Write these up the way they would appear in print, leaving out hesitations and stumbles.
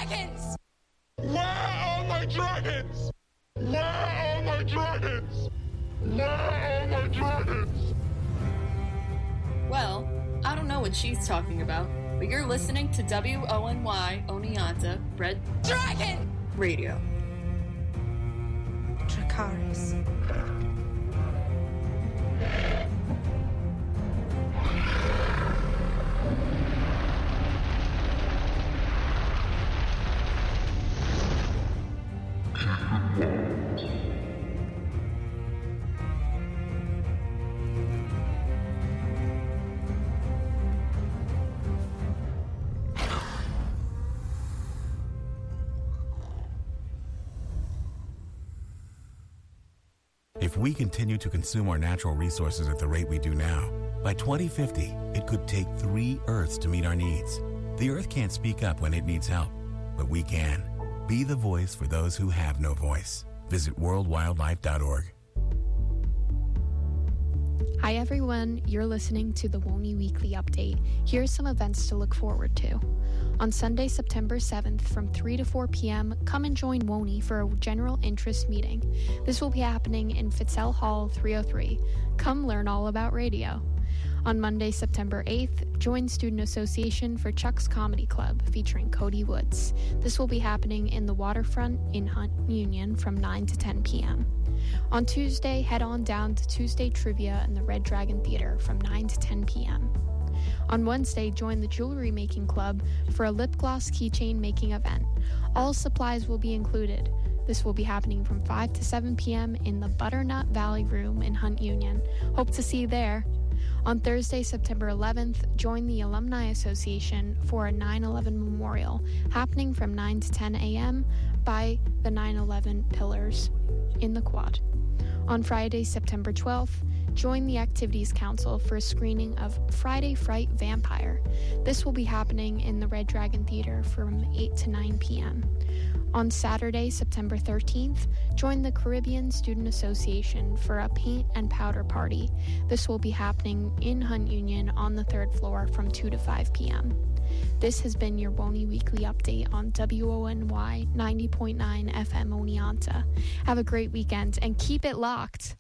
dragons! Where are my dragons? Where are my dragons? Where are my dragons? Well, I don't know what she's talking about, but you're listening to WONY Oneonta Red Dragon Radio. Dracarys. If we continue to consume our natural resources at the rate we do now, by 2050, it could take 3 Earths to meet our needs. The Earth can't speak up when it needs help, but we can. Be the voice for those who have no voice. Visit worldwildlife.org. Hi everyone, you're listening to the WONY Weekly Update. Here are some events to look forward to. On Sunday, September 7th from 3 to 4 p.m., come and join WONY for a general interest meeting. This will be happening in Fitzell Hall 303. Come learn all about radio. On Monday, September 8th, join Student Association for Chuck's Comedy Club featuring Cody Woods. This will be happening in the Waterfront in Hunt Union from 9 to 10 p.m. On Tuesday, head on down to Tuesday Trivia in the Red Dragon Theater from 9 to 10 p.m. On Wednesday, join the Jewelry Making Club for a lip gloss keychain making event. All supplies will be included. This will be happening from 5 to 7 p.m. in the Butternut Valley Room in Hunt Union. Hope to see you there. On Thursday, September 11th, join the Alumni Association for a 9/11 memorial happening from 9 to 10 a.m. by the 9/11 Pillars in the Quad. On Friday, September 12th, join the Activities Council for a screening of Friday Fright Vampire. This will be happening in the Red Dragon Theater from 8 to 9 p.m. On Saturday, September 13th, join the Caribbean Student Association for a paint and powder party. This will be happening in Hunt Union on the 3rd floor from 2 to 5 p.m. This has been your WONY Weekly Update on WONY 90.9 FM Oneonta. Have a great weekend and keep it locked.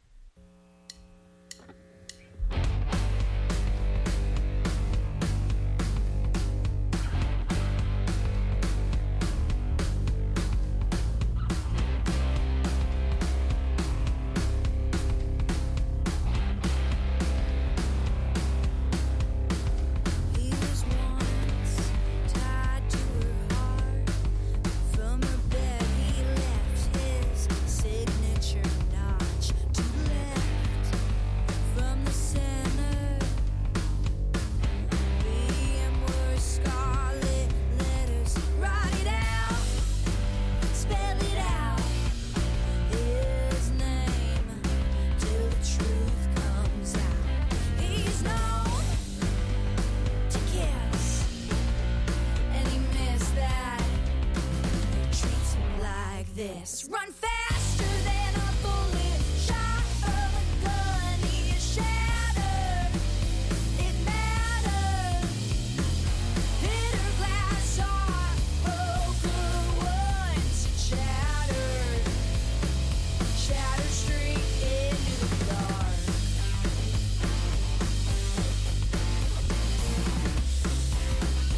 Run faster than a bullet, shot of a gun, he is shattered. It matters. Bitter glass are broken once shattered. Shattered straight into the dark.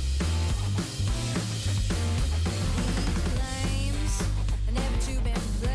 Flames never to been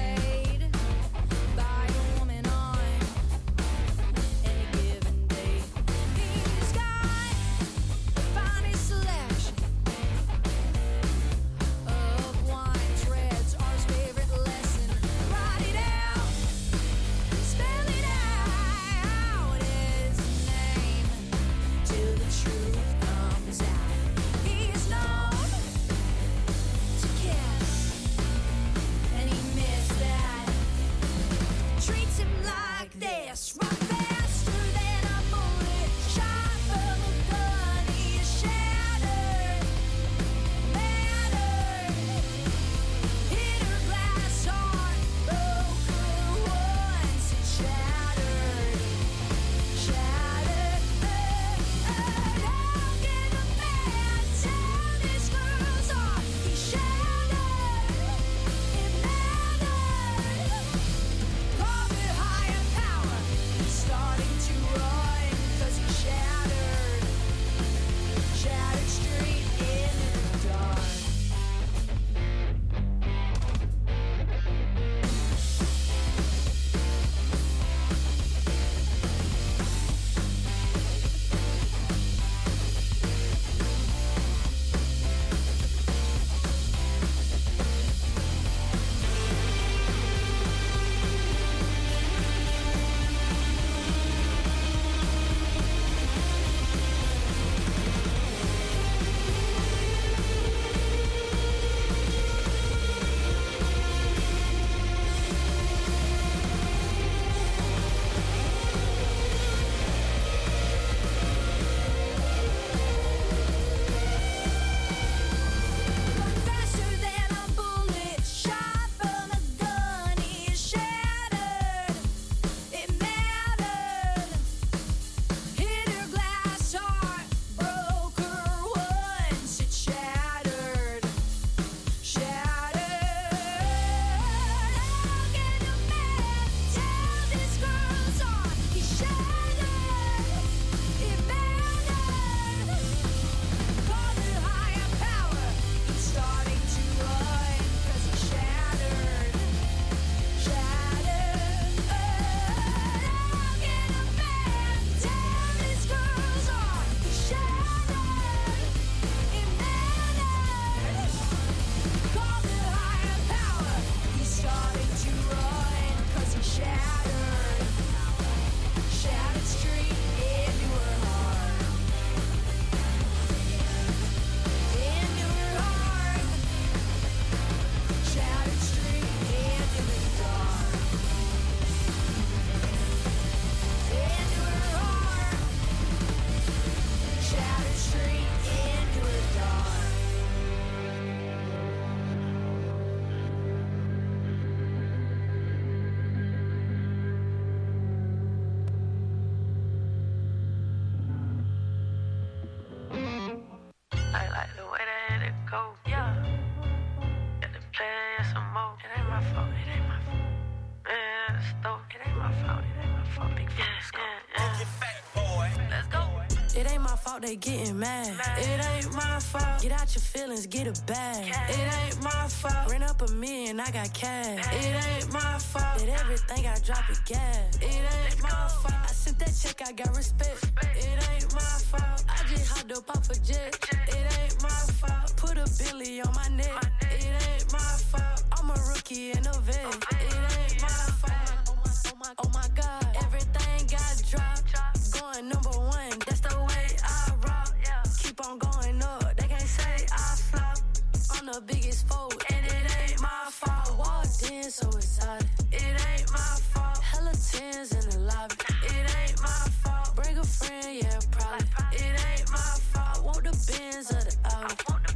fault they getting mad. It ain't my fault. Get out your feelings, get a bag. It ain't my fault. Ran up $1 million, I got cash. It ain't my fault. Did everything, I drop a gas. It ain't my fault. I sent that check, I got respect. It ain't my fault. I just hopped up off a jet. It ain't my fault. Put a Billy on my neck. It ain't my fault. I'm a rookie in a vet. It ain't my fault. Oh my God, everything got dropped. Going #1, that's the way I rock. Keep on going up, they can't say I flop. I'm the biggest foe, and it ain't my fault. Walked in so excited, it ain't my fault. Hella tens in the lobby, it ain't my fault. Bring a friend, yeah, probably. It ain't my fault. I want the Benz or the Audi.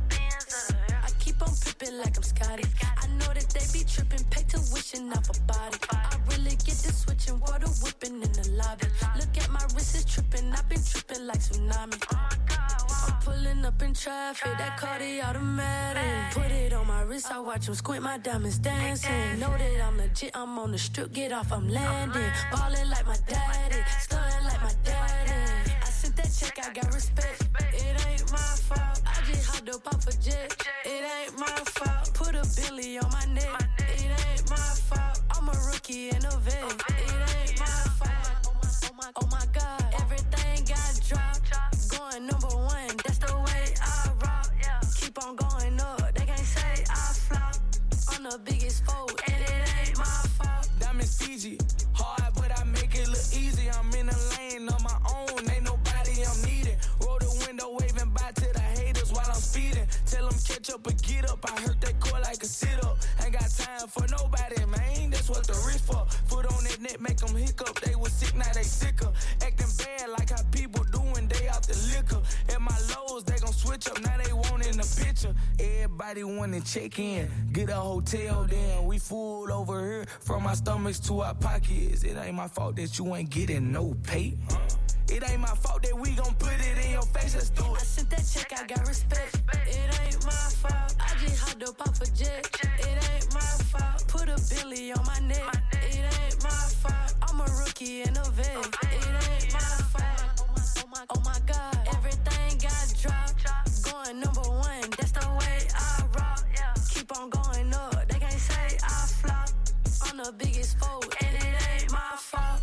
I keep on pippin' like I'm Scotty. I know that they be trippin', pay tuition off a body. I really get to switching, water whipping in the lobby. Look at my wrist is trippin', I've been trippin' like tsunami. I'm pulling up in traffic, that Cardi automatic. Put it on my wrist, I watch them squint, my diamonds dancing. Know that I'm legit, I'm on the strip, get off, I'm landing. Ballin' like my daddy, stuntin' like my daddy. I sent that check, I got respect. It ain't my fault. I just hopped up off a jet. It ain't my fault. Put a Billy on my neck. It ain't my fault. I'm a rookie in a vet. It ain't my fault. Oh my God, everything got dropped. Going #1, that's the way I rock. Keep on going up, they can't say I flop. I'm the biggest foe, and it ain't my fault. Diamonds Fiji, hard but I make it look easy. I'm in a lane on my own, ain't nobody I'm needing. Roll the window, waving bye to the haters while I'm speeding. Tell them catch up and get up, I hurt that core like a sit-up. Ain't got time for nobody, man, that's what the wrist for. Foot on that neck, make them hiccup, they was sick, now they sicker. Acting bad like how people doing, they out the liquor. At my lows, they gon' switch up, now they want in the picture. Everybody wanna check in, get a hotel then. We full over here, from our stomachs to our pockets. It ain't my fault that you ain't getting no pay. It ain't my fault that we gon' put it in your face, let's do it. I sent that check, I got respect. It ain't my fault. I just hopped up off a jet. It ain't my fault. Put a Billy on my neck. It ain't my fault. I'm a rookie in a vet. It ain't my fault. Oh my God, everything got dropped. Going #1, that's the way I rock. Keep on going up, they can't say I flop. I'm the biggest foe, and it ain't my fault.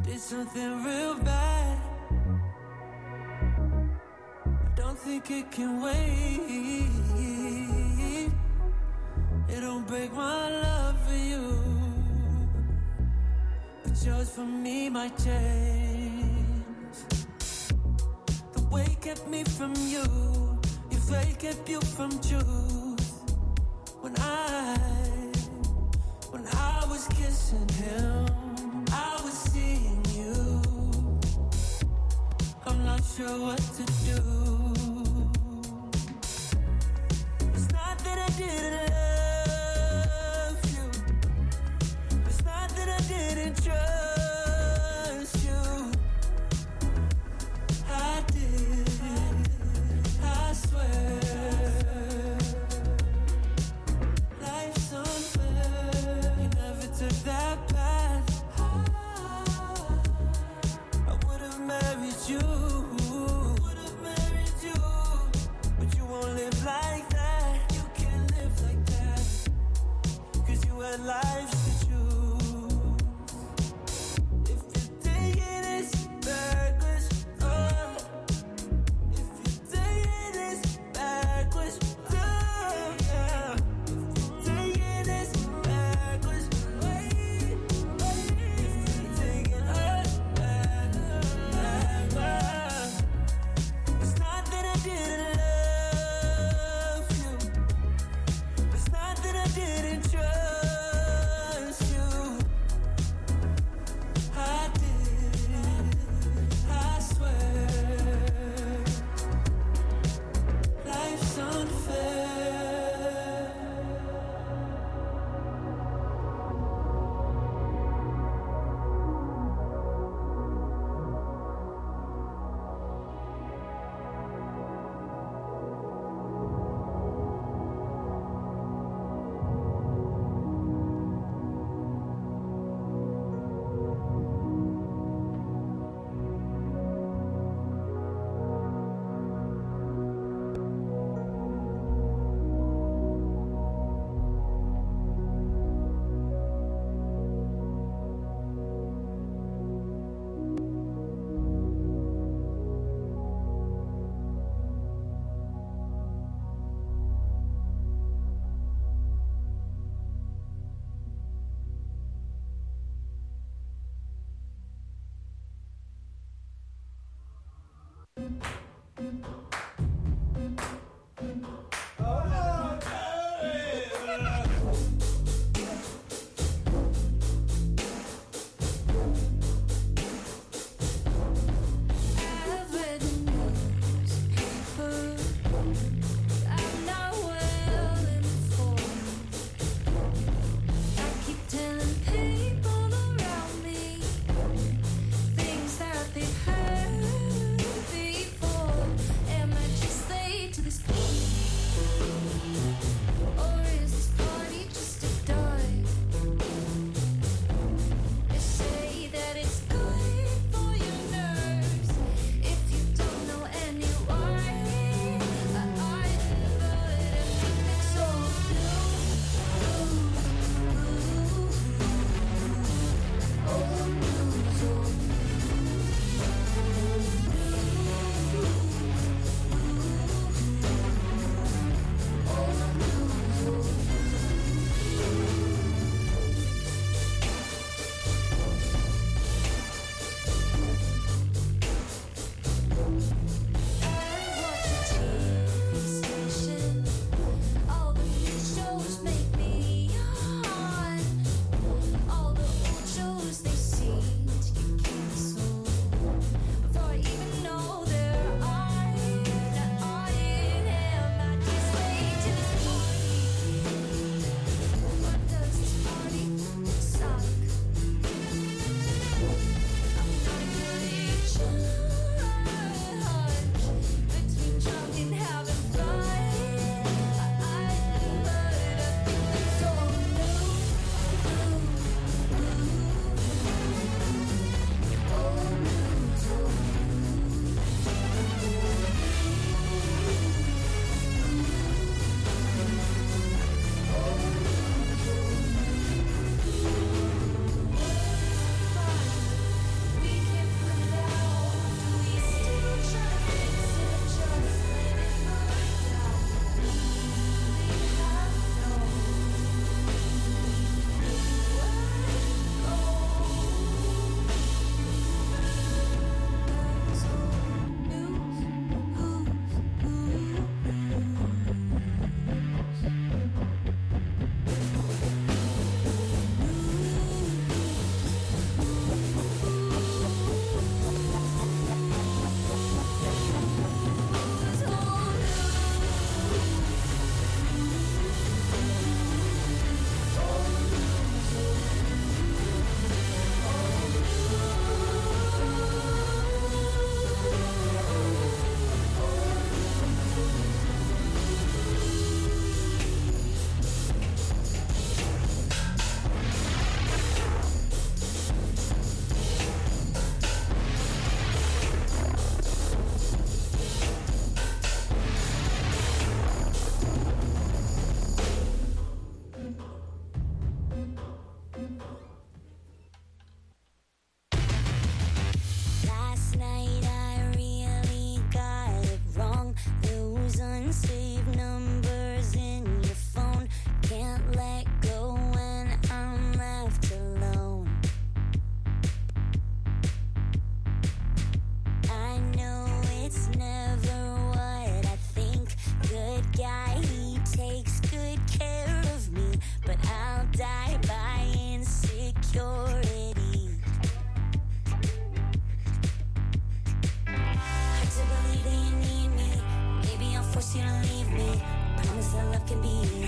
did something real bad. I don't think it can wait. It don't break my love for you, but yours for me might change. The way kept me from you, your fate kept you from truth. When I was kissing him, I was seeing you. I'm not sure what to do. It's not that I didn't love you. It's not that I didn't trust you. I did, I swear. Life's unfair. You never took that path. I would have married you. But you won't live like that. You can't live like that. 'Cause you had lives to choose. If you're taking this backwards, if you're taking this backwards, yeah. If you're taking this backwards, wait. If you're taking us backwards, it's not that I didn't love you. It's not that I didn't trust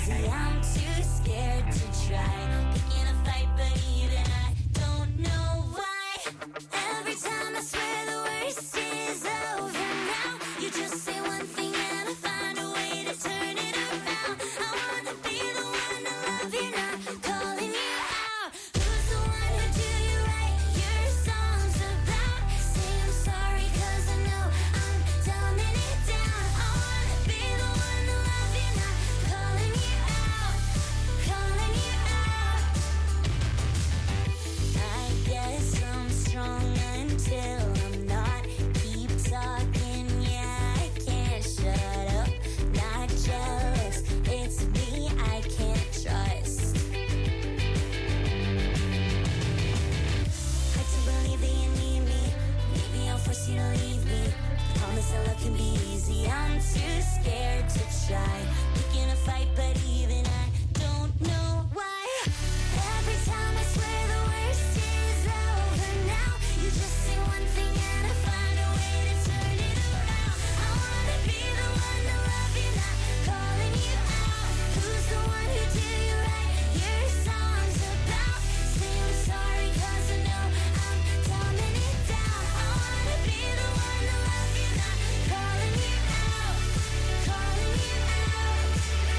easy. I'm too scared to try. Picking a fight, but even I don't know why. Every time I swear the worst is over now, you just say one thing and I find a way to turn it around. I wanna be the one to love you, not calling you out. Who's the one who do you write your songs about? Say I'm sorry 'cause I know I'm dumbing it down. I wanna be the one to love you, not calling you out, calling you out. I guess I'm strong until I'm not. Keep talking, yeah, I can't shut up. Not jealous, it's me I can't trust. Hard to believe that you need me. Maybe I'll force you to leave me. Promise that love can be easy. I'm too scared to try. Picking a fight, but even I don't know why. Every time I swear the worst is over now, you just say one thing and I find a way to turn it around. I wanna be the one to love you, not calling you out. Who's the one who do you write your songs about? Say I'm sorry 'cause I know I'm dumbing it down. I wanna be the one to love you, not calling you out, calling you out.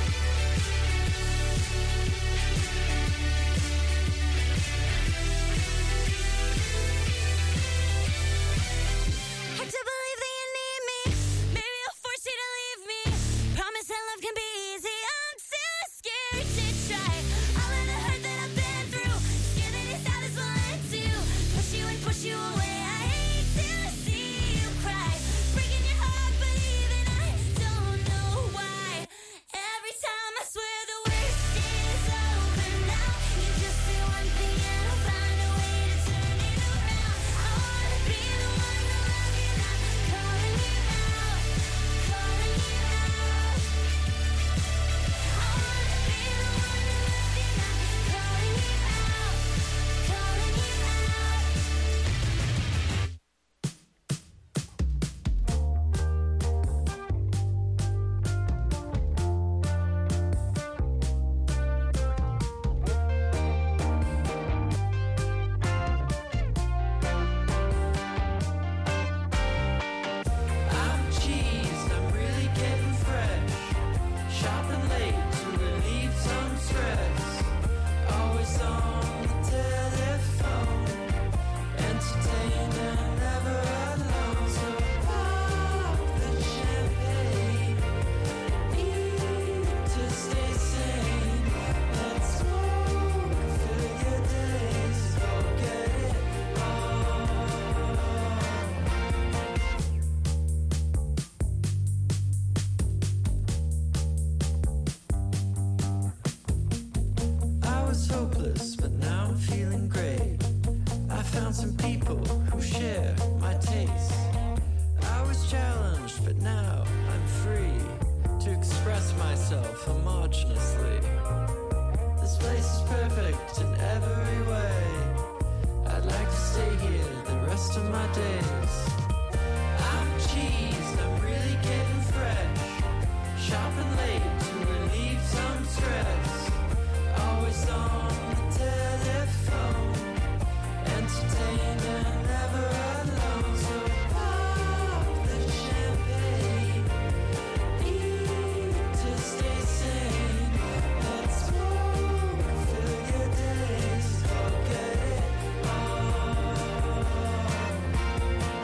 Hard to believe that you need me. Maybe I'll force you to leave me. Promise that love can be easy. I'm too scared to try. All of the hurt that I've been through, scared that it's how this will end too. Push you and push you away. I hate to see you cry. Breaking your heart, but even I don't know why. Every time I swear the worst is over now, you just say one thing and I'll find a way to turn it around. I wanna be the one to love you, not calling you out, calling you out. I wanna be the one to love you, not calling you out, calling you out. I'm cheesed, I'm really getting fresh. Shopping late to relieve some stress. Always on the telephone, entertained and never alone. So pop the champagne, eat to stay sane. Let's smoke, fill your days, forget it all. I was hopeless, but now I'm feeling great. I found some people who share my taste. I was challenged, but now I'm free to express myself homogeneously. This place is perfect in every way. I'd like to stay here the rest of my days. I'm cheesed, I'm really getting fresh. Shopping late to relieve some stress. Always on the telephone, entertained and never alone. So pop the champagne, eat to stay sane. Let's smoke, fill your days, forget it all.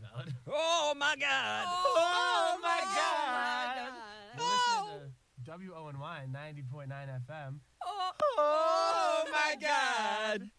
about. Oh my God! Oh my God! Oh, You're listening to WONY 90.9 FM. oh my God!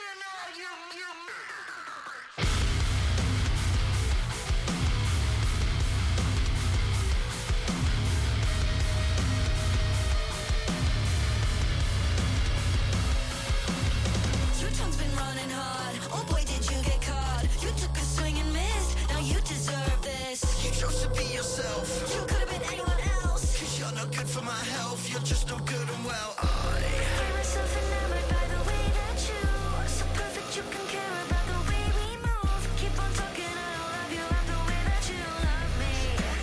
Your tongue's been running hard. Oh boy, did you get caught. You took a swing and missed. Now you deserve this. You chose to be yourself. You could have been anyone else. Cause you're no good for my health. You're just no good and well. I find myself enamored by the way that you are so perfect. You can care about the way we move. Keep on talking, I don't love you. Love the way that you love me.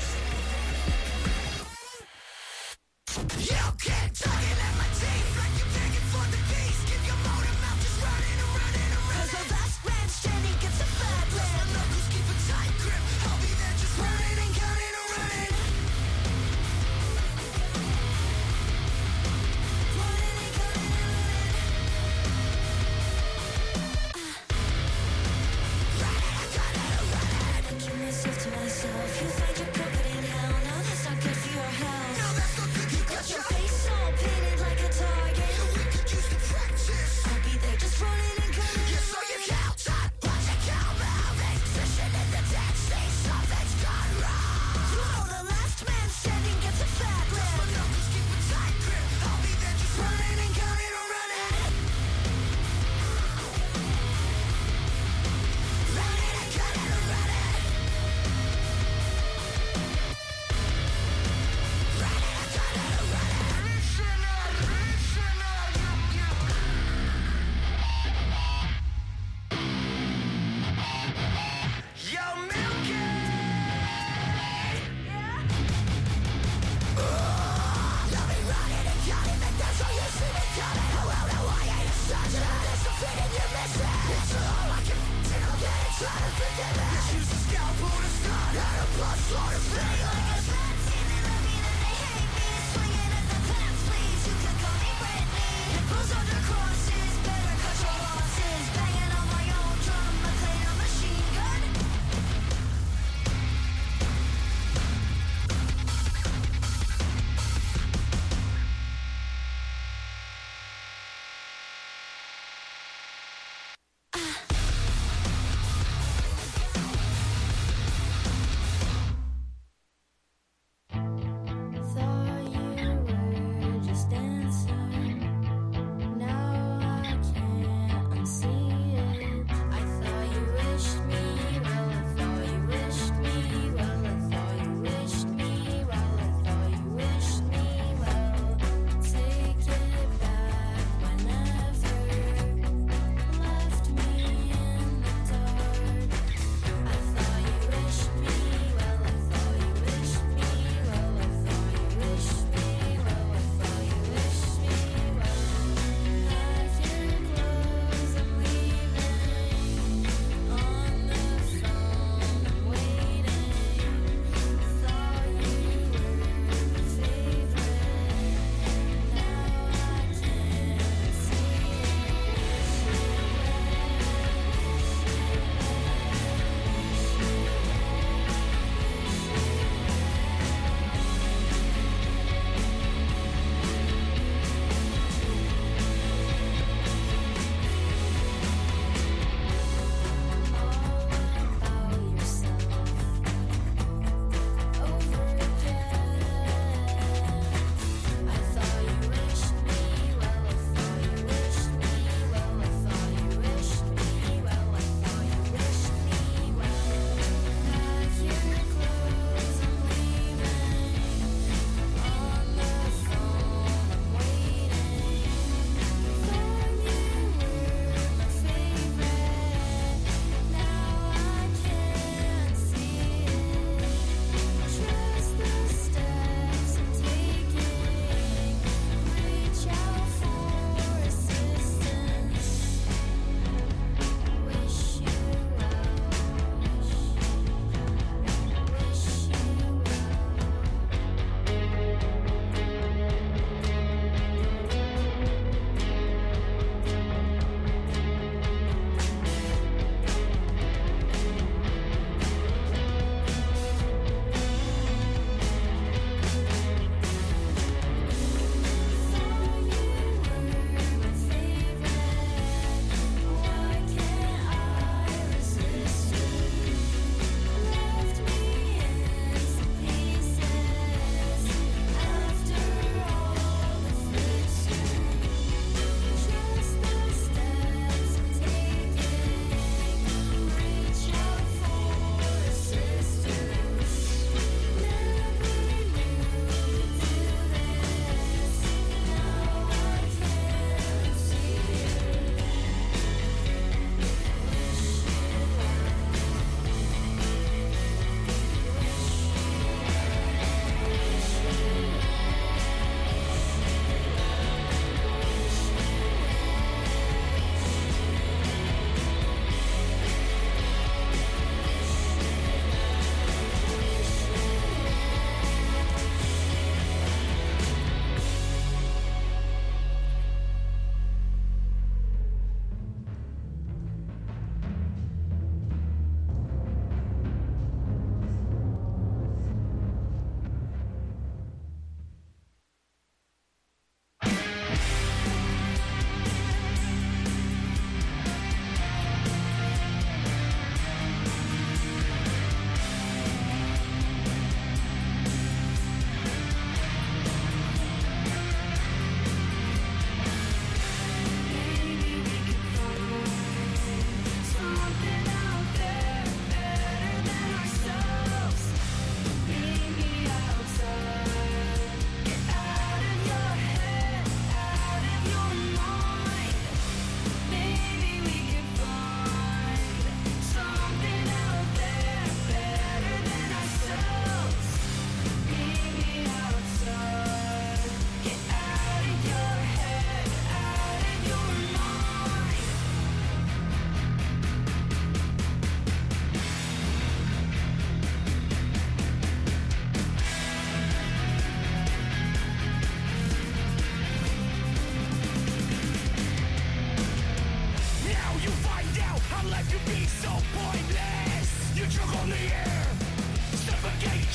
You keep tugging at my teeth like you're begging for the peace. Keep your motor mouth just running and running and Cause running. the last man standing gets a fat My lip. knuckles keep a tight grip. I'll be there just running and counting and running. Running and counting and running. I keep myself to myself. You find your comfort in hell. No, that's not good for your health. No, that's not good. You Got your face all painted like a target. We could use the practice. I'll be there just running and counting You and saw your running. cow time. Watch your cow moving. Fishing in the dead sea. Something's gone wrong. You know the last man standing gets a fat My lip. knuckles keep a tight grip. I'll be there just running and counting and running. Running and counting and running. Running and counting and running. Listen up, you. Yo, Milky! Love me running and counting, make that's all you see me coming. Oh, well, no, I ain't such a there's something in your missing. It's all I can take, I'm getting trying to forget it. Just use a scalpel to start and a blood flow to fade. Like a bad team, they love me, then they hate me. Swinging at the paps, please. You can call me Britney. Nipples under crosses, better cut your losses. Banging on my own drum, I played a machine gun. Thought you were just dancing. Now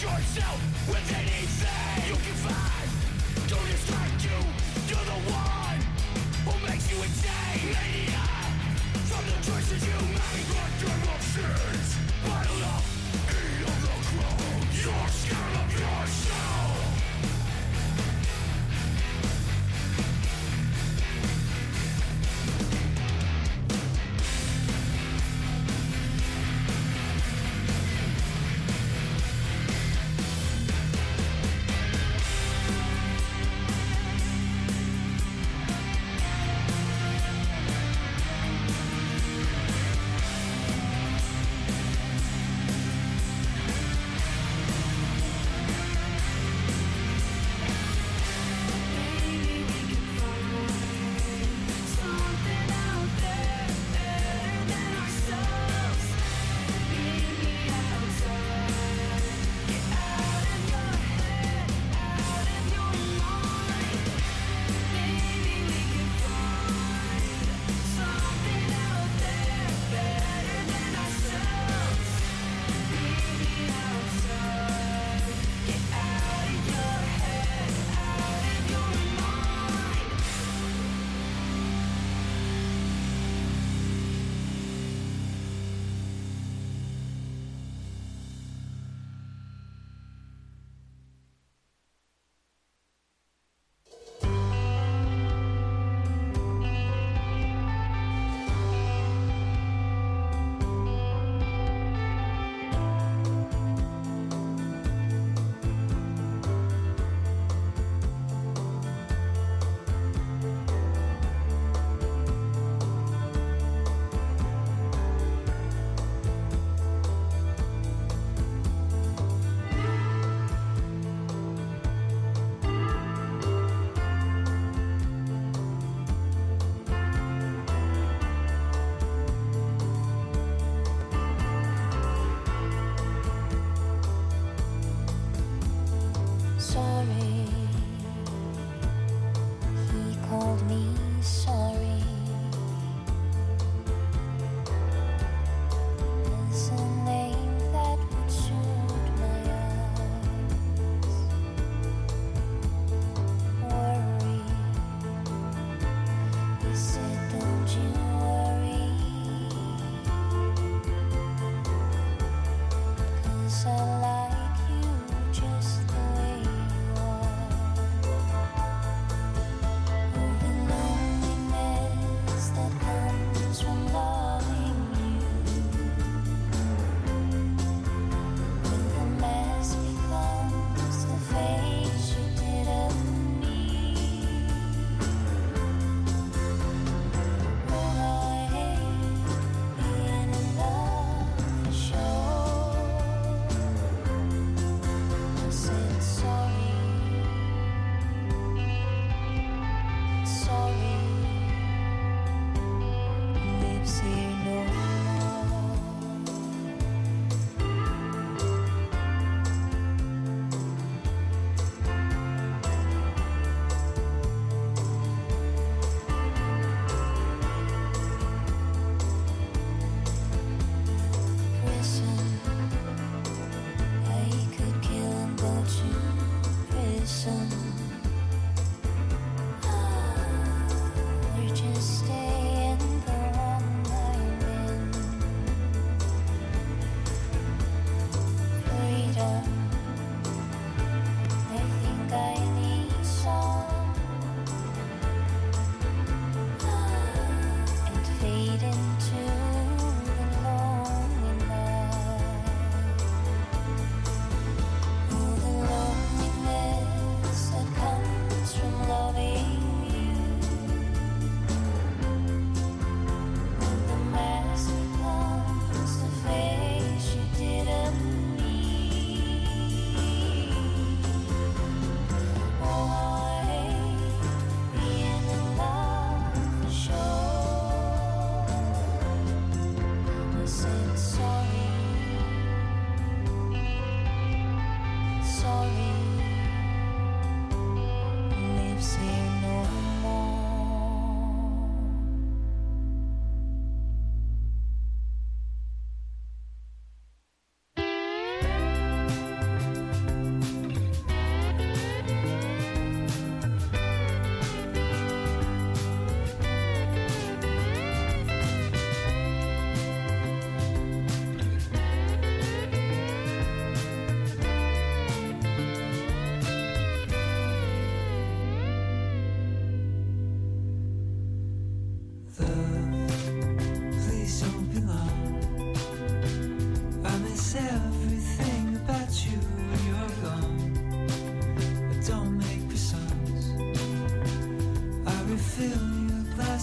yourself with anything you can find. Don't distract you, you're the one who makes you insane. Mania from the choices you make. Let your emotions bottled up, eat of the crowd. You're scared of yourself. I like you just the way you are.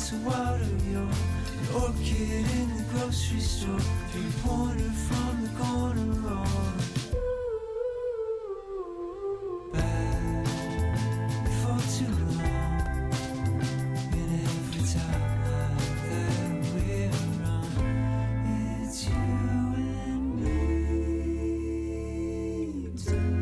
glass of water, you're an orchid in the grocery store, three-pointer from the corner on. Bad for too long, and every time that we're on, it's you and me too.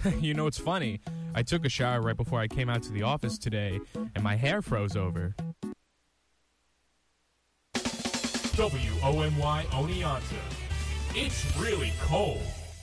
You know, it's funny. I took a shower right before I came out to the office today, and my hair froze over. WONY Oneonta. It's really cold.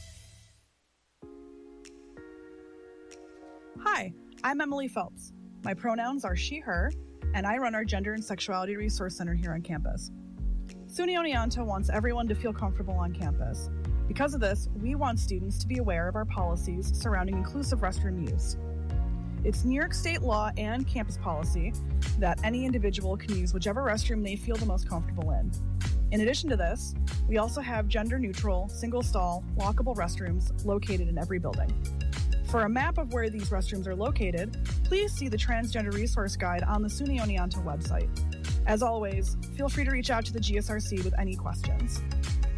Hi, I'm Emily Phelps. My pronouns are she, her, and I run our Gender and Sexuality Resource Center here on campus. SUNY Oneonta wants everyone to feel comfortable on campus. Because of this, we want students to be aware of our policies surrounding inclusive restroom use. It's New York State law and campus policy that any individual can use whichever restroom they feel the most comfortable in. In addition to this, we also have gender-neutral, single-stall, lockable restrooms located in every building. For a map of where these restrooms are located, please see the Transgender Resource Guide on the SUNY Oneonta website. As always, feel free to reach out to the GSRC with any questions.